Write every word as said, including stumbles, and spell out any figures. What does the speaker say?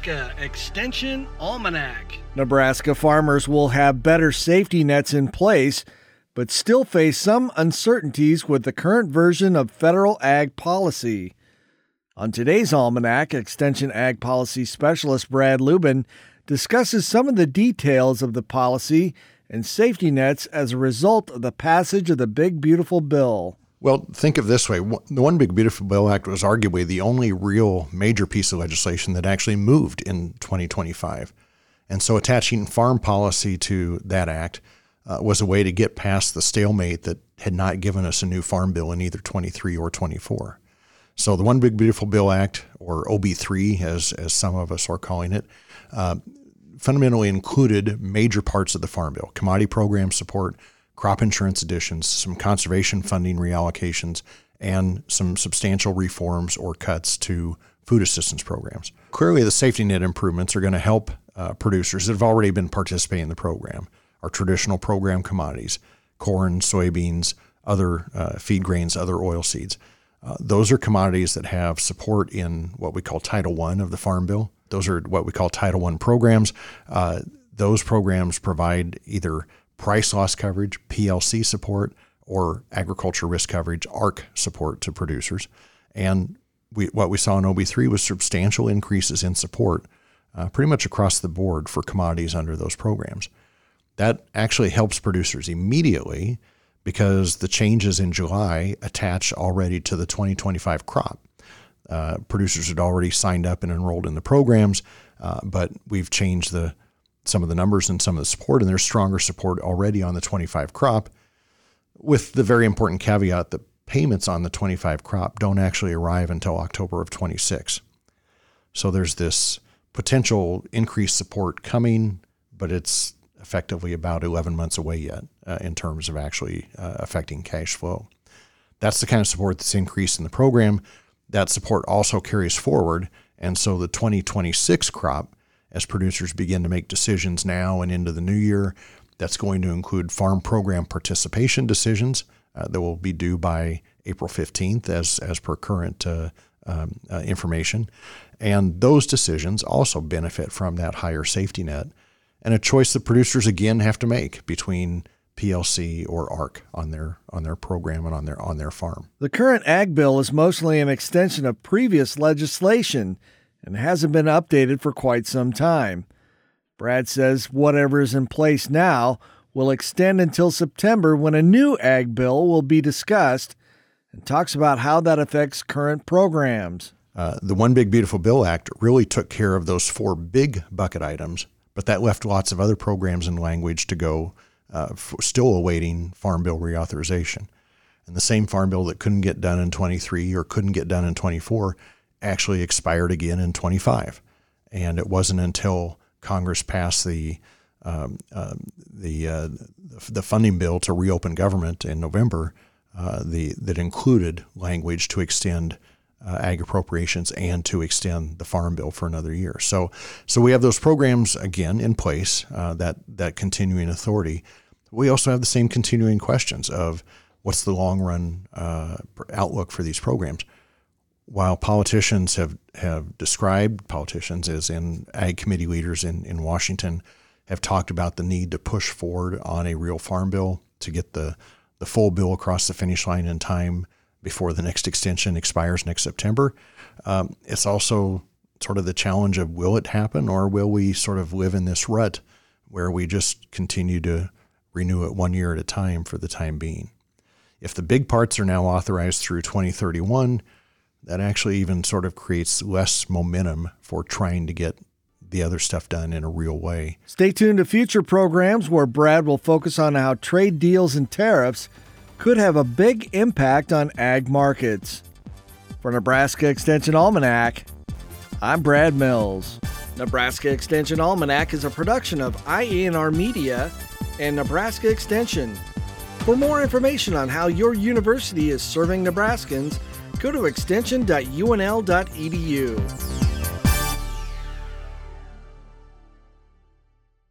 Nebraska Extension Almanac. Nebraska farmers will have better safety nets in place, but still face some uncertainties with the current version of federal ag policy. On today's Almanac, Extension Ag Policy Specialist Brad Lubin discusses some of the details of the policy and safety nets as a result of the passage of the Big Beautiful Bill. Well, think of it this way. The One Big Beautiful Bill Act was arguably the only real major piece of legislation that actually moved in twenty twenty-five. And so attaching farm policy to that act uh, was a way to get past the stalemate that had not given us a new farm bill in either twenty-three or twenty-four. So the One Big Beautiful Bill Act, or O B three, as, as some of us are calling it, uh, fundamentally included major parts of the farm bill: commodity program support, crop insurance additions, some conservation funding reallocations, and some substantial reforms or cuts to food assistance programs. Clearly, the safety net improvements are going to help uh, producers that have already been participating in the program. Our traditional program commodities: corn, soybeans, other uh, feed grains, other oil seeds. Uh, those are commodities that have support in what we call Title One of the Farm Bill. Those are what we call Title One programs. Uh, those programs provide either price loss coverage, P L C support, or agriculture risk coverage, A R C support to producers. And we, what we saw in O B three was substantial increases in support uh, pretty much across the board for commodities under those programs. That actually helps producers immediately because the changes in July attach already to the twenty twenty-five crop. Uh, producers had already signed up and enrolled in the programs, uh, but we've changed the some of the numbers and some of the support, and there's stronger support already on the twenty-five crop, with the very important caveat that payments on the twenty-five crop don't actually arrive until October of twenty-six. So there's this potential increased support coming, but it's effectively about eleven months away yet uh, in terms of actually uh, affecting cash flow. That's the kind of support that's increased in the program. That support also carries forward, and so the twenty twenty-six crop, as producers begin to make decisions now and into the new year, that's going to include farm program participation decisions uh, that will be due by April fifteenth as, as per current uh, um, uh, information. And those decisions also benefit from that higher safety net and a choice that producers again have to make between P L C or A R C on their on their program and on their on their farm. The current ag bill is mostly an extension of previous legislation and hasn't been updated for quite some time. Brad says whatever is in place now will extend until September, when a new ag bill will be discussed, and talks about how that affects current programs. Uh, the One Big Beautiful Bill Act really took care of those four big bucket items, but that left lots of other programs and language to go, uh, f- still awaiting Farm Bill reauthorization. And the same Farm Bill that couldn't get done in twenty-three or couldn't get done in twenty-four actually expired again in twenty-five. And it wasn't until Congress passed the um, uh, the, uh, the funding bill to reopen government in November uh, the that included language to extend uh, ag appropriations and to extend the Farm Bill for another year. So so we have those programs again in place, uh, that that continuing authority. We also have the same continuing questions of what's the long run uh, outlook for these programs. While politicians have, have described, politicians as in ag committee leaders in, in Washington, have talked about the need to push forward on a real farm bill to get the, the full bill across the finish line in time before the next extension expires next September. Um, it's also sort of the challenge of, will it happen, or will we sort of live in this rut where we just continue to renew it one year at a time for the time being? If the big parts are now authorized through twenty thirty-one, that actually even sort of creates less momentum for trying to get the other stuff done in a real way. Stay tuned to future programs where Brad will focus on how trade deals and tariffs could have a big impact on ag markets. For Nebraska Extension Almanac, I'm Brad Mills. Nebraska Extension Almanac is a production of I A N R Media and Nebraska Extension. For more information on how your university is serving Nebraskans, go to extension dot U N L dot E D U.